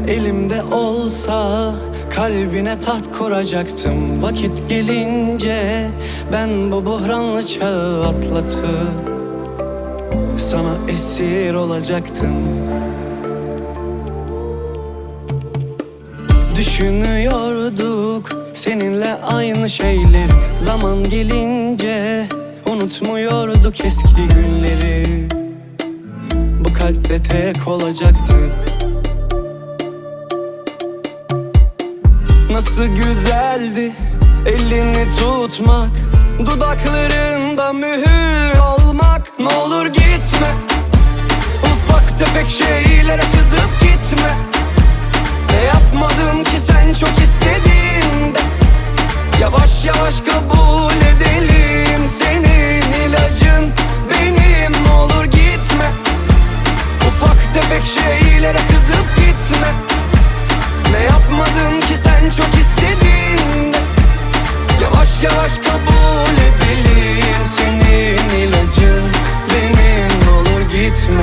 Elimde olsa kalbine taht kuracaktım. Vakit gelince ben bu buhranlı çağı atlatıp sana esir olacaktım. Düşünüyorduk seninle aynı şeyleri. Zaman gelince unutmuyorduk eski günleri. Bu kalpte tek olacaktık. Nasıl güzeldi elini tutmak, dudaklarında mühür olmak. Ne olur gitme, ufak tefek şeylere kızıp gitme. Ne yapmadım ki sen çok istediğinde. Yavaş yavaş kabul edelim, senin ilacın benim. Ne olur gitme, ufak tefek şeylere kızıp gitme. Ne yapmadım ki sen çok istediğinde. Yavaş yavaş kabul edelim, senin ilacın benim. Ne olur gitme.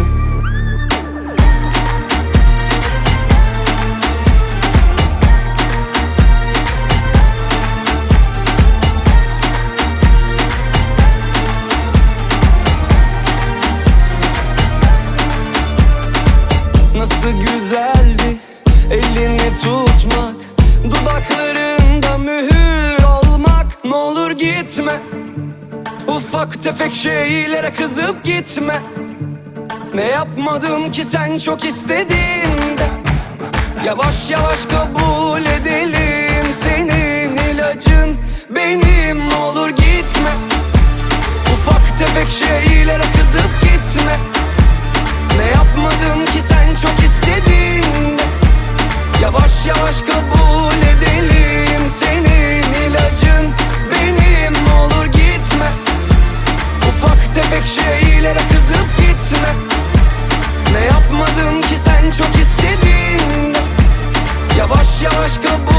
Nasıl güzeldi elini tutmak, dudaklarında mühür olmak. Ne olur gitme, ufak tefek şeylere kızıp gitme. Ne yapmadım ki sen çok istediğinde. Yavaş yavaş kabul edelim, senin ilacın benim. Ne olur gitme, ufak tefek şeylere kızıp gitme. Ne yapmadım ki sen çok istediğinde. Yavaş yavaş kabul edelim, senin ilacın benim. Ne olur gitme, ufak tefek şeylere kızıp gitme. Ne yapmadım ki sen çok istediğinde. Yavaş yavaş kabul